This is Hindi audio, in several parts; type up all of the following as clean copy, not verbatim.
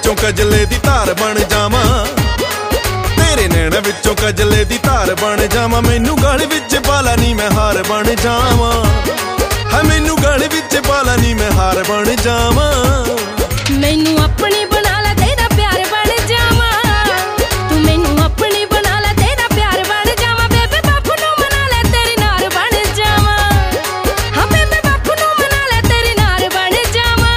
विचों कजले दी धार बन जावां, तेरे नैना विचों कजले दी धार बन जावां। मैनू गल विच पाला नी मैं हार बन जावां, है मैनू गल विच पाला नी मैं हार बन जावां। मैनू अपनी बना ला तेरा प्यार बन जावां, तू मैनू अपनी बना ला तेरा प्यार बन जावां। बेबे बापू नू मना ले तेरी नार बन जावां, हाँ बेबे बापू नू मना ले तेरी नार बन जावां।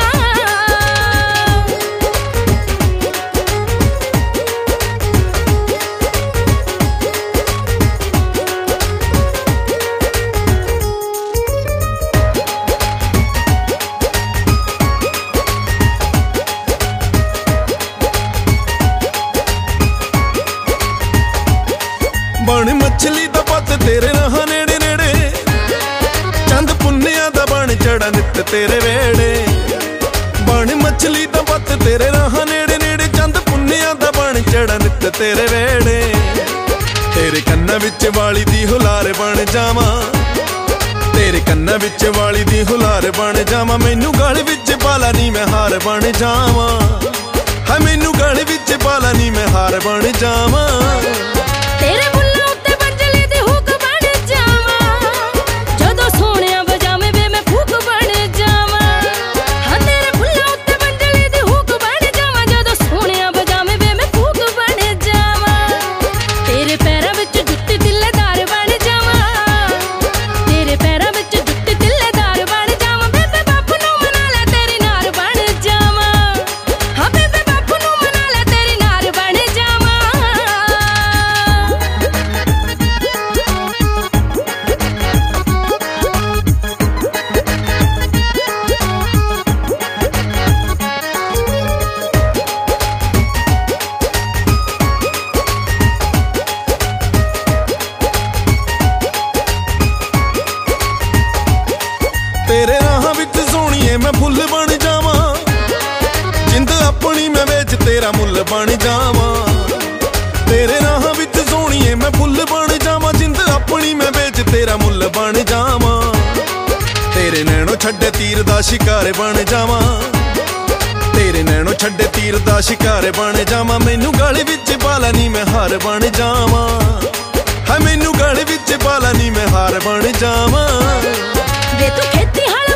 बन मछली दा पत तेरे राह नेड़े नेड़े, चंद पुन्निया दा बन चढ़ा नित तेरे वेड़े। बन मछली दा पत तेरे राह नेड़े नेड़े, चंद पुन्निया दा बन चढ़ा नित तेरे वेड़े। तेरे कन्ना विच वाली दी हुलार बन जावां, तेरे कन्ना विच वाली दी हुलार बन जावां। मैनू गल विच पाला नी मैं हार बन जावां, है मैनू गल विच पाला नी मैं हार बन जावां। तेरे बुल्लां उत्ते बंजली दी हुक बन जावां, जदों सोहणिया बजावे वे मैं फूक बन जावां। हाँ तेरे बुल्लां उत्ते बंजली दी हुक बन जावां, जदों सोहणिया बजावे वे मैं फूक बन जावां। तेरे पैरां विच जुत्ती तिल्लेदार बन जावां, तेरे पैरां विच जुत्ती तिल्लेदार बन जावां। बेबे बापू नू मना ले तेरी नार बन जावां, हाँ बेबे बापू नू मना ले तेरी नार बन जावां। तेरे राह विच सोहणीए मैं फुल बन जावां, जिंद अपनी मैं विच तेरा मुल बन जावां। तेरे राह विच सोहणीए मैं फुल बन जावां, जिंद अपनी मैं विच तेरा मुल बन जावां। तेरे नैनो छड्डे तीर दा शिकार बन जावां, तेरे नैनो छड्डे तीर दा शिकार बन जावां। मैनू गल विच पाला नी मैं हार बन जावां, है मैनू गल विच पाला नी मैं हार बन जावां। वे तू खेती हल